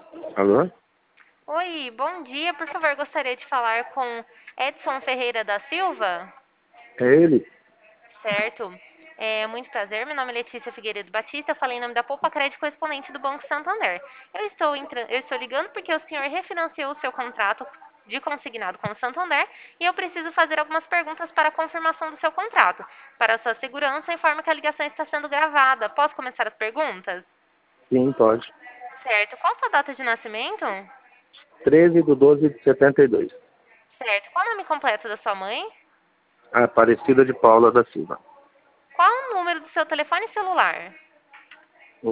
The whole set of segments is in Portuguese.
Alô? Oi, bom dia. Por favor, gostaria de falar com Edson Ferreira da Silva. É ele? Certo. Muito prazer. Meu nome é Letícia Figueiredo Batista. Eu falei em nome da Poupa Crédito, correspondente do Banco Santander. Eu estou ligando porque o senhor refinanciou o seu contrato de consignado com o Santander e eu preciso fazer algumas perguntas para a confirmação do seu contrato. Para a sua segurança, informo que a ligação está sendo gravada. Posso começar as perguntas? Sim, pode. Certo. Qual a sua data de nascimento? 13/12/72. Certo. Qual o nome completo da sua mãe? Aparecida de Paula da Silva. Qual o número do seu telefone celular? O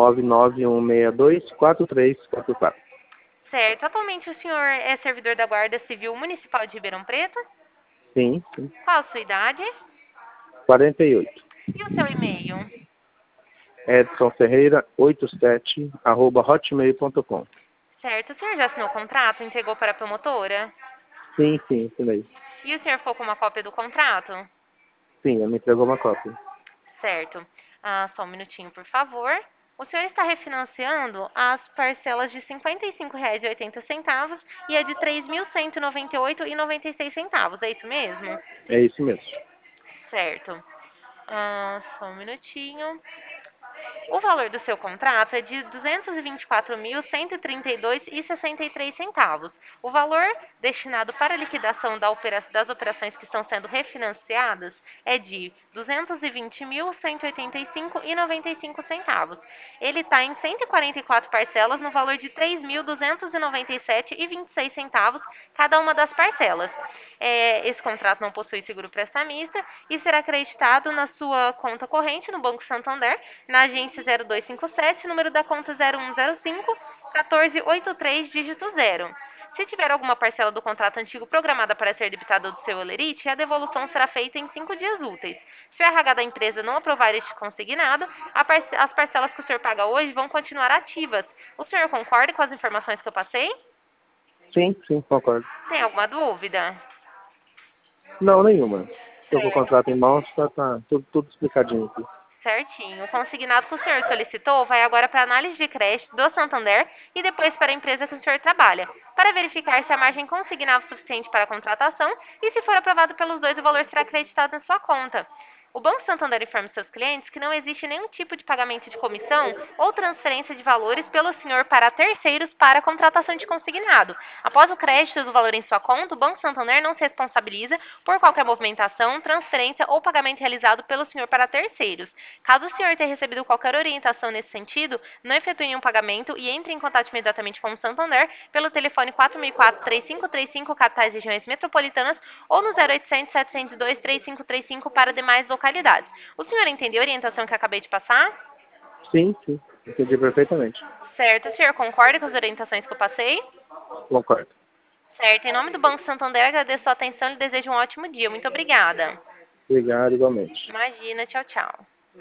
991624344. Certo. Atualmente o senhor é servidor da Guarda Civil Municipal de Ribeirão Preto? Sim, sim. Qual a sua idade? 48. E o seu e-mail? Edson Ferreira 87 @hotmail.com. Certo. O senhor já assinou o contrato? Entregou para a promotora? Sim, sim, isso mesmo. E o senhor ficou com uma cópia do contrato? Sim, ela me entregou uma cópia. Certo. Só um minutinho, por favor. O senhor está refinanciando as parcelas de R$ 55,80 e a de R$ 3.198,96. É isso mesmo? É isso mesmo. Certo. Só um minutinho. O valor do seu contrato é de R$ 224.132,63. O valor destinado para a liquidação das operações que estão sendo refinanciadas é de R$ 220.185,95. Ele está em 144 parcelas no valor de R$ 3.297,26 cada uma das parcelas. Esse contrato não possui seguro prestamista e será acreditado na sua conta corrente no Banco Santander, na agência 0257, número da conta 0105 1483, dígito 0. Se tiver alguma parcela do contrato antigo programada para ser debitada do seu holerite, a devolução será feita em 5 dias úteis. Se o RH da empresa não aprovar este consignado, as parcelas que o senhor paga hoje vão continuar ativas. O senhor concorda com as informações que eu passei? Sim, sim, concordo. Tem alguma dúvida? Não, nenhuma. Estou com o Certo. contrato em mãos, tá tudo explicadinho aqui. Certinho. O consignado que o senhor solicitou vai agora para a análise de crédito do Santander e depois para a empresa que o senhor trabalha, para verificar se a margem consignava o suficiente para a contratação e, se for aprovado pelos dois, o valor será acreditado na sua conta. O Banco Santander informa seus clientes que não existe nenhum tipo de pagamento de comissão ou transferência de valores pelo senhor para terceiros para a contratação de consignado. Após o crédito do valor em sua conta, o Banco Santander não se responsabiliza por qualquer movimentação, transferência ou pagamento realizado pelo senhor para terceiros. Caso o senhor tenha recebido qualquer orientação nesse sentido, não efetue nenhum pagamento e entre em contato imediatamente com o Santander pelo telefone 4004-3535, capitais e regiões metropolitanas, ou no 0800-702-3535 para demais localidades. O senhor entendeu a orientação que eu acabei de passar? Sim, sim. Entendi perfeitamente. Certo. O senhor concorda com as orientações que eu passei? Concordo. Certo. Em nome do Banco Santander, agradeço a atenção e desejo um ótimo dia. Muito obrigada. Obrigado, igualmente. Imagina. Tchau, tchau.